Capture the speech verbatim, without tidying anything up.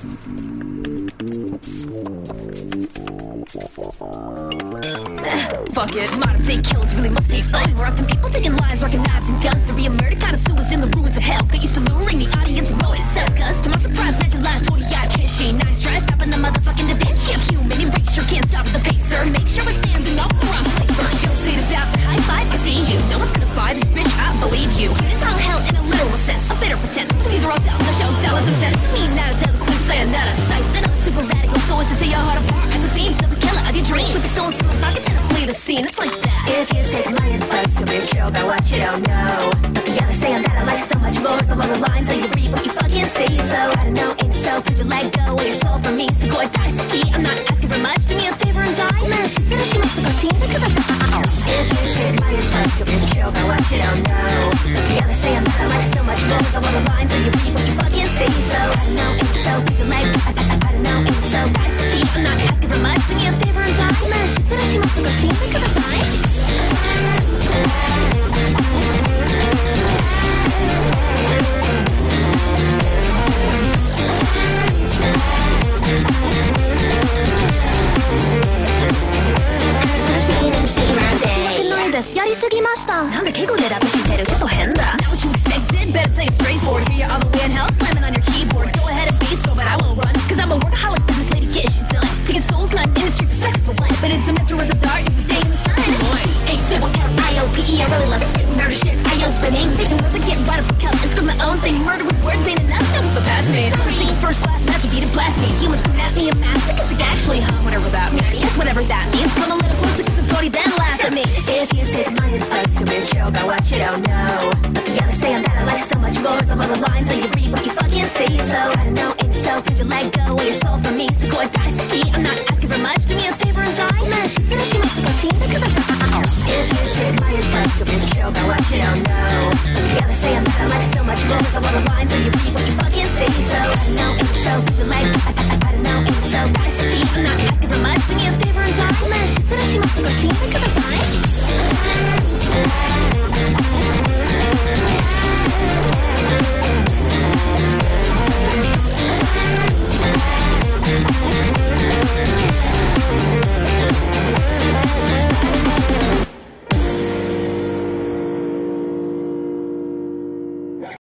Fuck it, modern day killers really must take fun. More often people taking lives, rocking knives and guns. To be a murder connoisseur is in the ruins of hell. Get used to luring the audience and what it says. Cause to my surprise, snatching lives, forty eyes, can't she? Nice try, stopping the motherfucking Da Vinci. I'm human erasure, can't stop the pacer. Make sure it stands in all the wrong flavor. She'll say this out, high five, I see you. No one's gonna buy this bitch, I believe you. Cute as all hell in a literal sense, a bitter pretense. These are all down the show, dollars and cents. Me now to tell the queen, saying not a sight. Then I'm super radical, so as to tear your heart apart at the seams. Still the killer of your dreams. With the soul and soul, rocket, then I flee the scene. It's like that. If you take my advice, you'll be killed by what you don't know. But the others saying that I like so much more is along the lines that you read what you fucking see. So I don't know, ain't it so? Could you let go of your soul for me? So go and die, Saki. I'm not asking for much. Do me a favor and die. Man, she said she must have gone. She ain't because I If you take my advice, you'll be killed by what you don't know. But the others saying that I like so much more is along the lines that you read what you fucking see. So I don't know, ain't it so? Could you let go? I, I, I don't know, ain't it so? Die, Saki. I'm not asking for much. Do me a favor and die. Man, she said she must have gone. She ain't because Iやりすぎましたなんで敬語でラップしてるちょっと変だ Not what you expected, better say it straightforward. Hear you all the way in hell, slamming on your keyboard. Go ahead and be so, but I won't run. Cause I'm a workaholic business lady, get shit done. Taking souls, not an industry for sex, for life. But it's a mystery as a dart, it's a stay in the sun. C H double L I O P E, I really love it. Spitting murder shit, eye-opening. Taking words and getting right up the cup and screw my own thing. Murder with words ain't enough, don't the past me. Seeing first class, master beat and blast me. Humans come at me and mask. I think actually, huh, whatever that means. I guess whatever that means. Come a little closer cause it's already been last at me. If you take my advice, you'll be killed by what you don't know. But the others saying that I like so much more is along the lines that you read what you fucking see. So I don't know, ain't it so? Could you let go of your soul